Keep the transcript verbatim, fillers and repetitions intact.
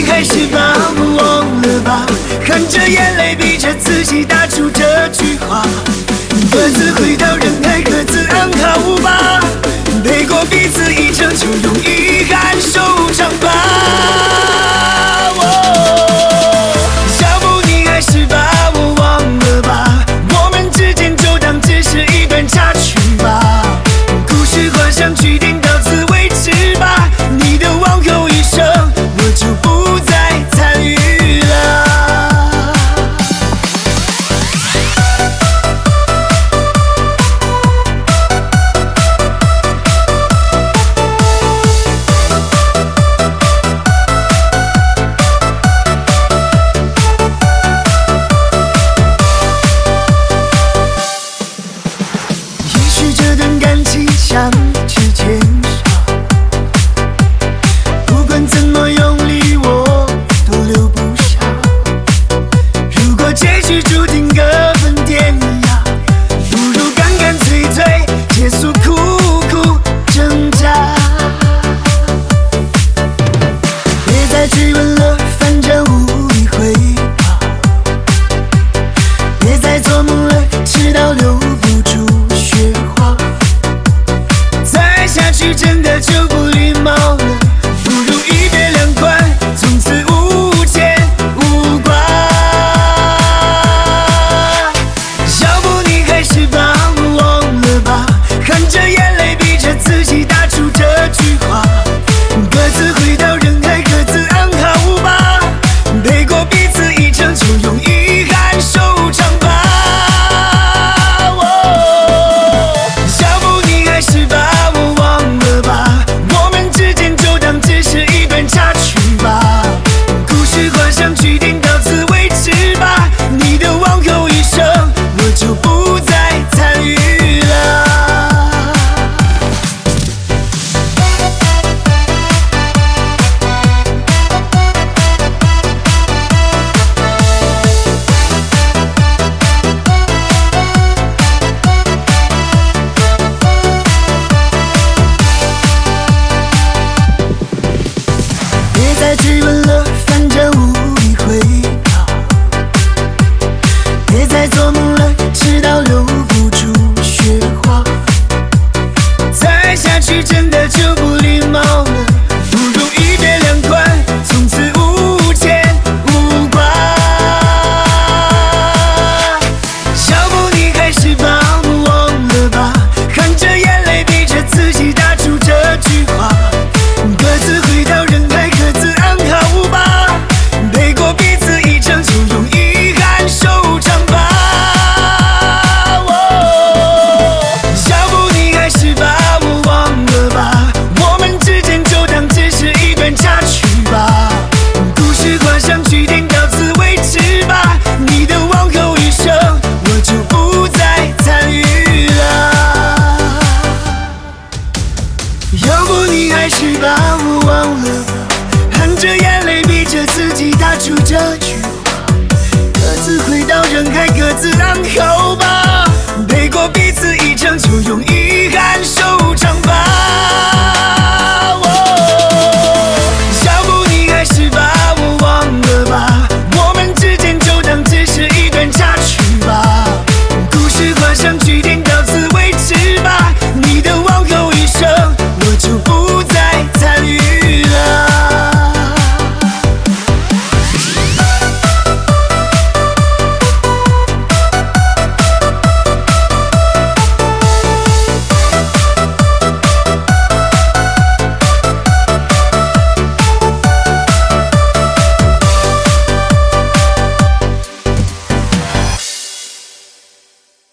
还是把我忘了吧，含着眼泪逼着自己打出这句话，各自回到人海，各自安好吧，陪过彼此一程，就用遗憾收场吧。要不你还是把我忘了吧，我们之间就当只是一段插曲吧，故事画上句点，到此为止吧，你的往后余生我就不再参与了。这段感情像指尖上，不管怎么用力我都留不下。如果结局注定各分天涯，不如干干脆脆结束苦苦挣扎。别再追问了，反正无力回答。别再做梦了，直到留不住雪花。下去真的就不礼貌了，不如一别两宽，从此无牵无挂。要不你还是把我忘了吧，含着眼泪逼着自己打出这句话，各自回到人海，各自安好吧，陪过彼此一程，就用遗憾收场吧。要不你还是把插曲吧，故事画上句点，到此为止吧，你的往后余生我就不再参与了。别再追问了，反正无力回答。别再做梦了，直到留不住雪花。再下去真的就不礼貌了，不如一别两宽，从此无牵无挂。要不你还是把我忘了吧，含着眼泪逼着自己打出这句话，各自回到人海，各自安好吧，陪过彼此一程，就用遗憾收场吧。要不你还是把我忘了吧，我们之间就当只是一段插曲吧，故事画上句点，到此为止吧，你的往后余生我就不再参与了。要不你还是把我忘了吧，含着眼泪逼着自己打出这句话，各自回到人海，各自安好吧，陪过彼此一程，就用遗憾收